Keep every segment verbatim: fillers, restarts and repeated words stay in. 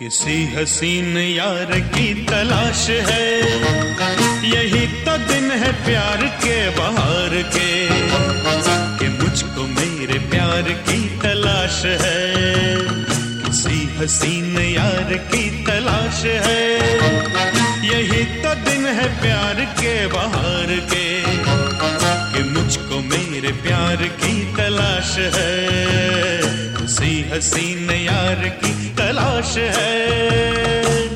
किसी हसीन यार की तलाश है, यही तो दिन है प्यार के बहार के, कि मुझको मेरे प्यार की तलाश है। किसी हसीन यार की तलाश है, यही तो दिन है प्यार के बहार के, कि मुझको मेरे प्यार की तलाश है। किसी हसीन यार की तलाश है।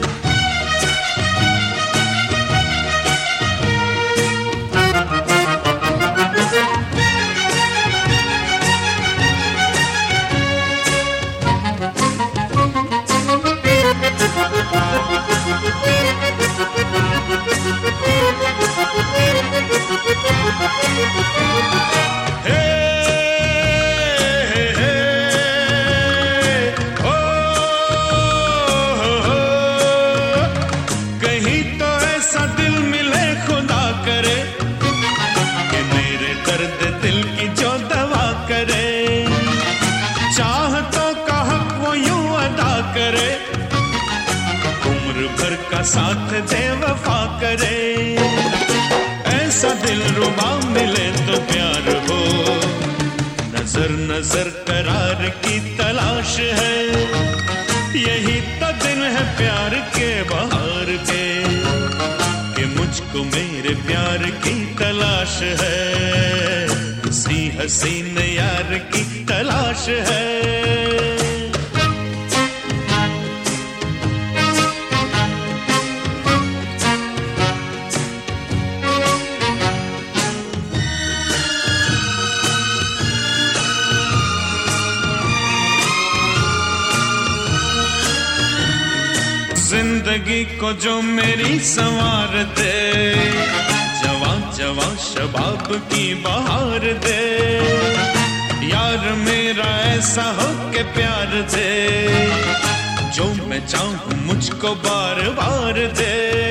साथ दे वफा करे, ऐसा दिल रुबा मिले तो प्यार हो। नजर नजर करार की तलाश है, यही तो दिन है प्यार के बहार के, कि मुझको मेरे प्यार की तलाश है। किसी हसीन यार की तलाश है। जिंदगी को जो मेरी संवार दे, जवां जवां शबाब की बहार दे, यार मेरा ऐसा हो के प्यार दे, जो मैं चाहूं मुझको बार बार दे।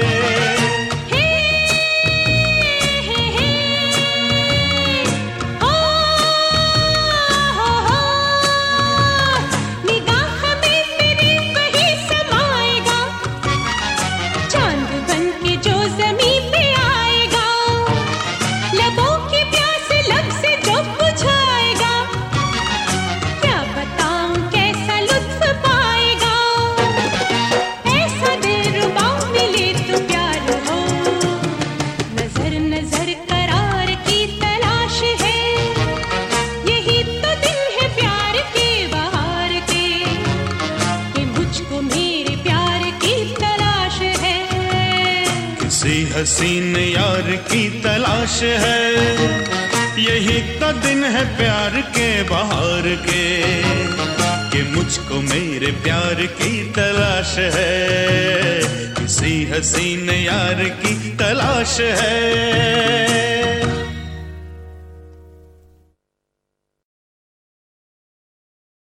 किसी हसीन यार की तलाश है, यही तो दिन है प्यार के बहार के, कि मुझको मेरे प्यार की तलाश है। किसी हसीन यार की तलाश है।